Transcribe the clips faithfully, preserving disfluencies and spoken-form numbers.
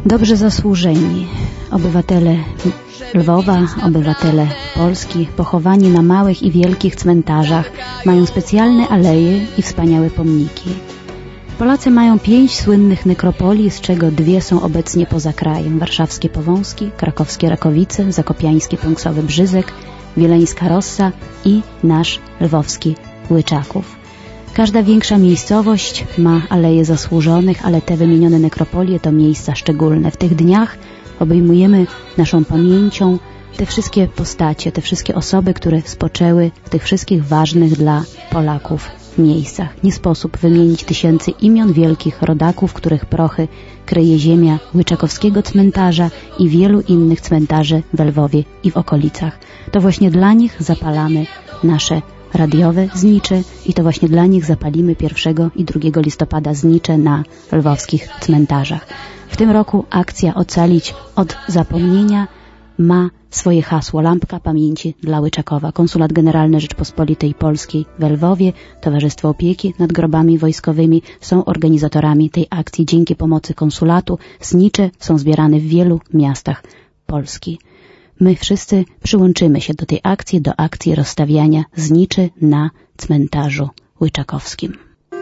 Dobrze zasłużeni obywatele Lwowa, obywatele Polski, pochowani na małych i wielkich cmentarzach, mają specjalne aleje i wspaniałe pomniki. Polacy mają pięć słynnych nekropolii, z czego dwie są obecnie poza krajem. Warszawskie Powązki, krakowskie Rakowice, zakopiańskie Pąksowy Brzyzek, wileńska Rossa i nasz lwowski Łyczaków. Każda większa miejscowość ma aleje zasłużonych, ale te wymienione nekropolie to miejsca szczególne. W tych dniach obejmujemy naszą pamięcią te wszystkie postacie, te wszystkie osoby, które spoczęły w tych wszystkich ważnych dla Polaków miejscach. Nie sposób wymienić tysięcy imion wielkich rodaków, których prochy kryje ziemia Łyczakowskiego cmentarza i wielu innych cmentarzy w Lwowie i w okolicach. To właśnie dla nich zapalamy nasze radiowe znicze i to właśnie dla nich zapalimy pierwszego i drugiego listopada znicze na lwowskich cmentarzach. W tym roku akcja Ocalić od zapomnienia ma swoje hasło Lampka Pamięci dla Łyczakowa. Konsulat Generalny Rzeczpospolitej Polskiej w Lwowie, Towarzystwo Opieki nad Grobami Wojskowymi są organizatorami tej akcji. Dzięki pomocy konsulatu znicze są zbierane w wielu miastach Polski. My wszyscy przyłączymy się do tej akcji, do akcji rozstawiania zniczy na cmentarzu łyczakowskim.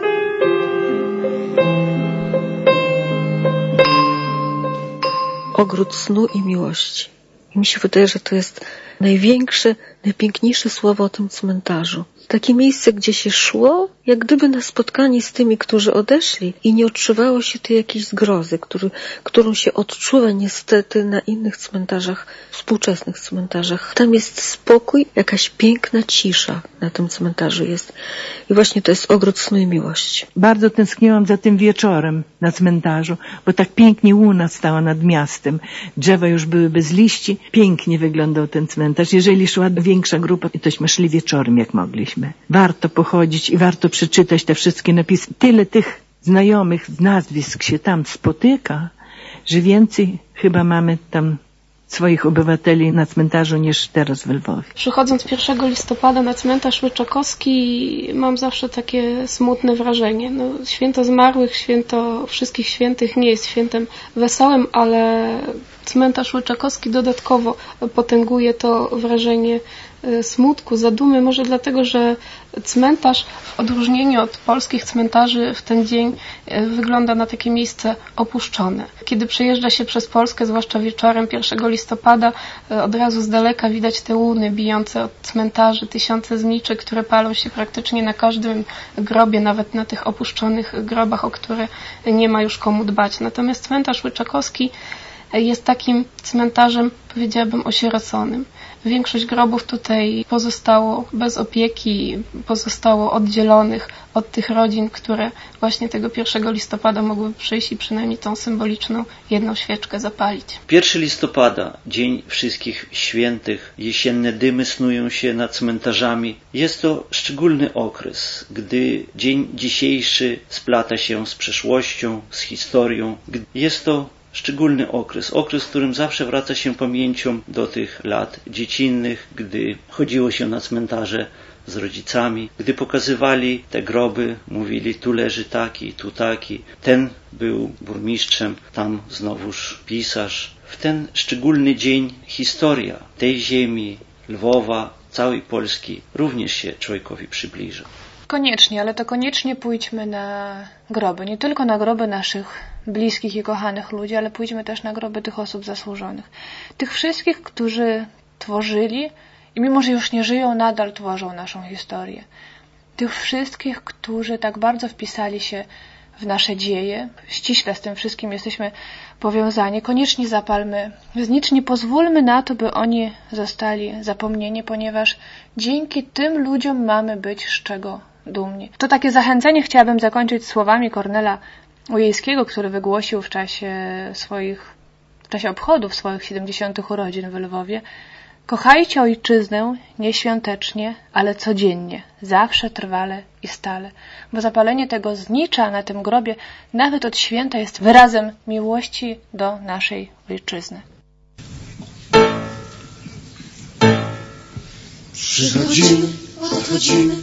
Ogród snu i miłości. I mi się wydaje, że to jest największe, najpiękniejsze słowo o tym cmentarzu. Takie miejsce, gdzie się szło, jak gdyby na spotkanie z tymi, którzy odeszli i nie odczuwało się tej jakiejś zgrozy, który, którą się odczuwa niestety na innych cmentarzach, współczesnych cmentarzach. Tam jest spokój, jakaś piękna cisza na tym cmentarzu jest. I właśnie to jest ogród snu i miłości. Bardzo tęskniłam za tym wieczorem na cmentarzu, bo tak pięknie łuna stała nad miastem. Drzewa już były bez liści. Pięknie wyglądał ten cmentarz. Jeżeli szła większa grupa, tośmy szli wieczorem, jak mogliśmy. Warto pochodzić i warto przeczytać te wszystkie napisy. Tyle tych znajomych nazwisk się tam spotyka, że więcej chyba mamy tam swoich obywateli na cmentarzu niż teraz w Lwowie. Przychodząc pierwszego listopada na cmentarz łyczakowski mam zawsze takie smutne wrażenie. No, święto zmarłych, święto wszystkich świętych nie jest świętem wesołym, ale cmentarz łyczakowski dodatkowo potęguje to wrażenie smutku, zadumy, może dlatego, że cmentarz w odróżnieniu od polskich cmentarzy w ten dzień wygląda na takie miejsce opuszczone. Kiedy przejeżdża się przez Polskę, zwłaszcza wieczorem pierwszego listopada, od razu z daleka widać te łuny bijące od cmentarzy, tysiące zniczy, które palą się praktycznie na każdym grobie, nawet na tych opuszczonych grobach, o które nie ma już komu dbać. Natomiast cmentarz łyczakowski jest takim cmentarzem, powiedziałabym, osieroconym. Większość grobów tutaj pozostało bez opieki, pozostało oddzielonych od tych rodzin, które właśnie tego pierwszego listopada mogły przyjść i przynajmniej tą symboliczną jedną świeczkę zapalić. pierwszego listopada, Dzień Wszystkich Świętych, jesienne dymy snują się nad cmentarzami. Jest to szczególny okres, gdy dzień dzisiejszy splata się z przeszłością, z historią. Jest to szczególny okres, okres, w którym zawsze wraca się pamięcią do tych lat dziecinnych, gdy chodziło się na cmentarze z rodzicami, gdy pokazywali te groby, mówili tu leży taki, tu taki, ten był burmistrzem, tam znowuż pisarz. W ten szczególny dzień historia tej ziemi, Lwowa, całej Polski również się człowiekowi przybliża. Koniecznie, ale to koniecznie pójdźmy na groby. Nie tylko na groby naszych bliskich i kochanych ludzi, ale pójdźmy też na groby tych osób zasłużonych. Tych wszystkich, którzy tworzyli i mimo, że już nie żyją, nadal tworzą naszą historię. Tych wszystkich, którzy tak bardzo wpisali się w nasze dzieje. Ściśle z tym wszystkim jesteśmy powiązani. Koniecznie zapalmy znicz, nie pozwólmy na to, by oni zostali zapomnieni, ponieważ dzięki tym ludziom mamy być z czego dumni. To takie zachęcenie chciałabym zakończyć słowami Kornela Ujejskiego, który wygłosił w czasie swoich, w czasie obchodów swoich siedemdziesiątych urodzin w Lwowie. Kochajcie ojczyznę nie świątecznie, ale codziennie, zawsze, trwale i stale, bo zapalenie tego znicza na tym grobie nawet od święta jest wyrazem miłości do naszej ojczyzny. Przychodzimy, odchodzimy,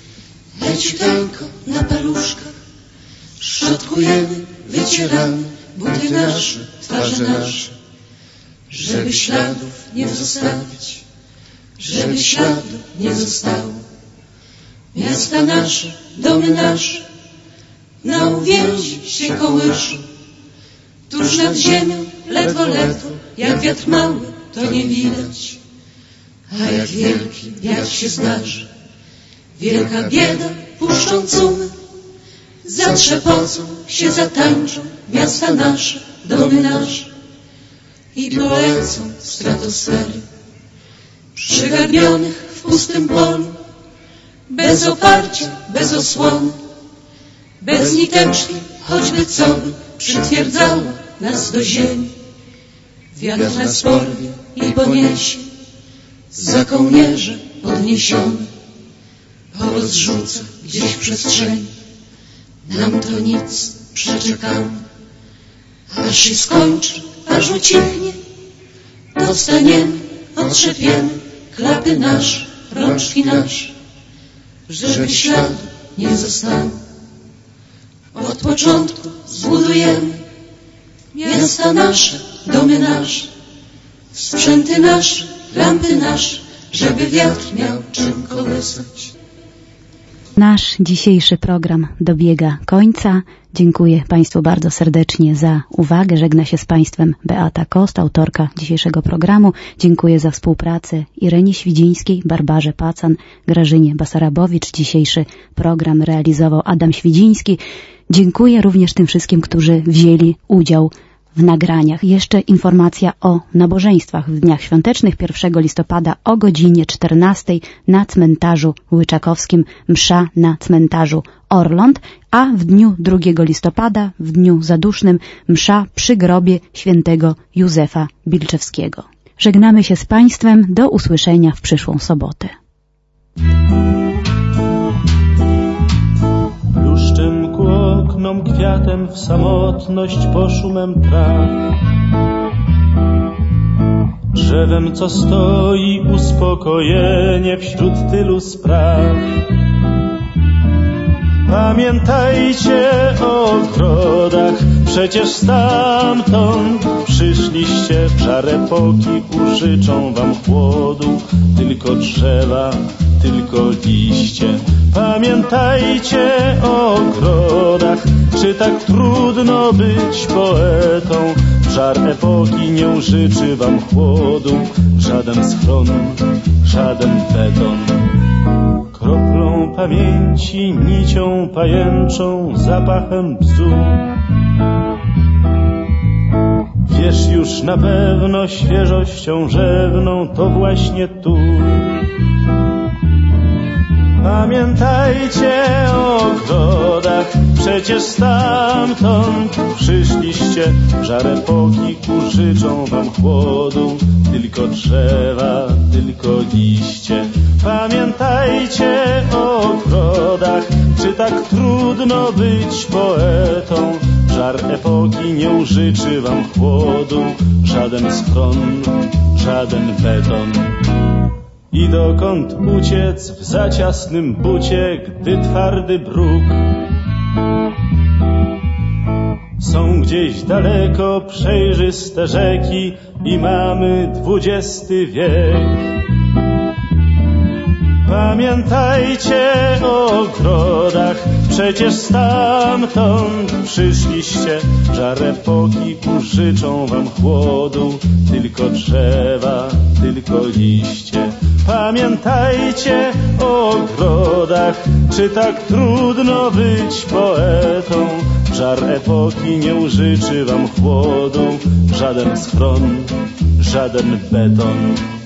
leciuteńko na paluszkach, szczotkujemy, wycieramy buty nasze, twarze nasze, żeby śladów nie zostawić, żeby śladu nie zostało. Miasta nasze, domy nasze, na uwięzi się kołyszą, tuż nad ziemią, ledwo, ledwo, jak wiatr mały, to nie widać. A jak wielki wiatr się zdarzy, wielka bieda, puszczą cumy, zatrzepocą się, zatańczą miasta nasze, domy nasze i polecą w stratosfery, przygarbionych w pustym polu, bez oparcia, bez osłony, bez niteczki, choćby co by przytwierdzało nas do ziemi. Wiatr nas porwie i poniesie, za kołnierze podniesiony, porozrzuca gdzieś w przestrzeni. Nam to nic, przeczekamy, aż się skończy, aż ucichnie, to wstaniemy, otrzepiemy klapy nasze, rączki nasze, żeby śladu nie zostało. Od początku zbudujemy miasta nasze, domy nasze, sprzęty nasze, lampy nasze, żeby wiatr miał czym kołysać. Nasz dzisiejszy program dobiega końca. Dziękuję Państwu bardzo serdecznie za uwagę. Żegna się z Państwem Beata Kost, autorka dzisiejszego programu. Dziękuję za współpracę Irenie Świdzińskiej, Barbarze Pacan, Grażynie Basarabowicz. Dzisiejszy program realizował Adam Świdziński. Dziękuję również tym wszystkim, którzy wzięli udział w nagraniach. Jeszcze informacja o nabożeństwach w dniach świątecznych. pierwszego listopada o godzinie czternastej na cmentarzu łyczakowskim msza na cmentarzu Orląt, a w dniu drugiego listopada, w dniu zadusznym, msza przy grobie świętego Józefa Bilczewskiego. Żegnamy się z Państwem. Do usłyszenia w przyszłą sobotę. Bluszczem ku oknom, kwiatem w samotność, poszumem traw, drzewem, co stoi, uspokojenie wśród tylu spraw. Pamiętajcie o ogrodach, przecież stamtąd przyszliście. W żar epoki użyczą wam chłodu tylko drzewa, tylko liście. Pamiętajcie o ogrodach, czy tak trudno być poetą. W żar epoki nie użyczy wam chłodu żaden schron, żaden beton. Kroplą pamięci, nicią pajęczą, zapachem bzu. Wiesz już na pewno, świeżością rzewną, to właśnie tu. Pamiętajcie o ogrodach, przecież stamtąd przyszliście. W żar epoki użyczą wam chłodu tylko drzewa, tylko liście. Pamiętajcie o ogrodach, czy tak trudno być poetą. W żar epoki nie użyczy wam chłodu żaden schron, żaden beton. I dokąd uciec w zaciasnym bucie, gdy twardy bruk? Są gdzieś daleko przejrzyste rzeki i mamy dwudziesty wiek. Pamiętajcie o ogrodach, przecież stamtąd przyszliście. W żar epoki użyczą wam chłodu tylko drzewa, tylko liście. Pamiętajcie o ogrodach, czy tak trudno być poetą. W żar epoki nie użyczy wam chłodu żaden schron, żaden beton.